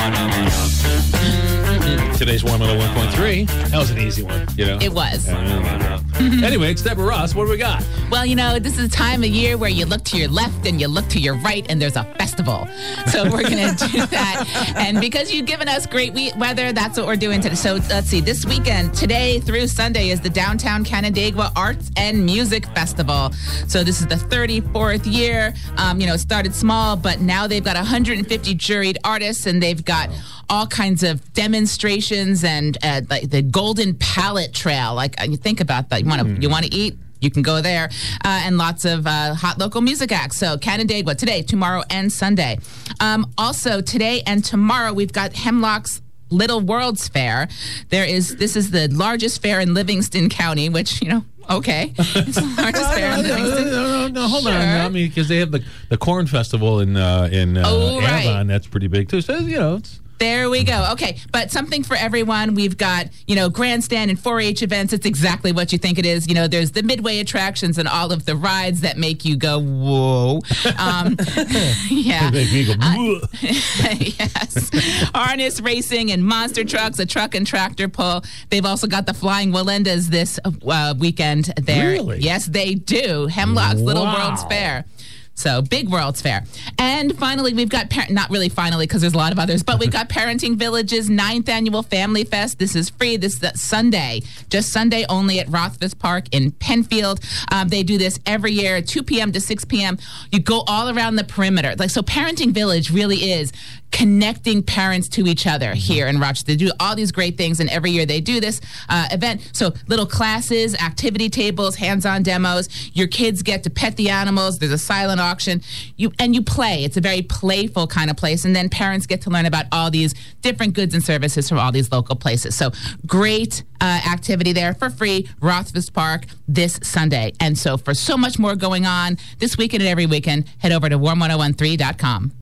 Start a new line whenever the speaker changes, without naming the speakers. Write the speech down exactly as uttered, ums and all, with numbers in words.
Today's one oh one point three. That was an easy one, you know.
It was.
Anyway, it's Deborah Ross. What do we got?
Well, you know, this is a time of year where you look to your left and you look to your right and there's a festival. So we're going to do that. And because you've given us great we- weather, that's what we're doing today. So let's see. This weekend, today through Sunday, is the Downtown Canandaigua Arts and Music Festival. So this is the thirty-fourth year. Um, you know, it started small, but now they've got one hundred fifty juried artists, and they've got all kinds of demonstrations and uh, like the Golden Palette Trail. Like, you think about that. You want to mm. you want to eat? You can go there. Uh, and lots of uh, hot local music acts. So Canandaigua today, tomorrow, and Sunday. Um, also, today and tomorrow, we've got Hemlock's Little World's Fair. There is This is the largest fair in Livingston County, which, you know, okay. It's the largest fair in Livingston.
No, no, no, hold
sure.
on. I mean, because they have the, the Corn Festival in, uh, in uh,
oh, right.
Avon. That's pretty big, too. So, you know, it's...
There we go. Okay, but something for everyone. We've got, you know, grandstand and four H events. It's exactly what you think it is. You know, there's the midway attractions and all of the rides that make you go, whoa. Um, yeah.
They make me go,
uh, yes. Harness racing and monster trucks, a truck and tractor pull. They've also got the Flying Walendas this uh, weekend there.
Really?
Yes, they do. Hemlock's
wow.
Little World's Fair. So, big World's Fair. And finally, we've got, par- not really finally because there's a lot of others, but we've got Parenting Village's ninth Annual Family Fest. This is free. This is Sunday, just Sunday only at Rothfuss Park in Penfield. Um, they do this every year, two p.m. to six p.m. You go all around the perimeter. Like, so Parenting Village really is connecting parents to each other here in Rochester. They do all these great things, and every year they do this uh, event. So little classes, activity tables, hands-on demos. Your kids get to pet the animals. There's a silent auction. You and you play. It's a very playful kind of place, and then parents get to learn about all these different goods and services from all these local places. So great uh, activity there for free, Rothfuss Park this Sunday. And so for so much more going on this weekend and every weekend, head over to warm ten thirteen dot com.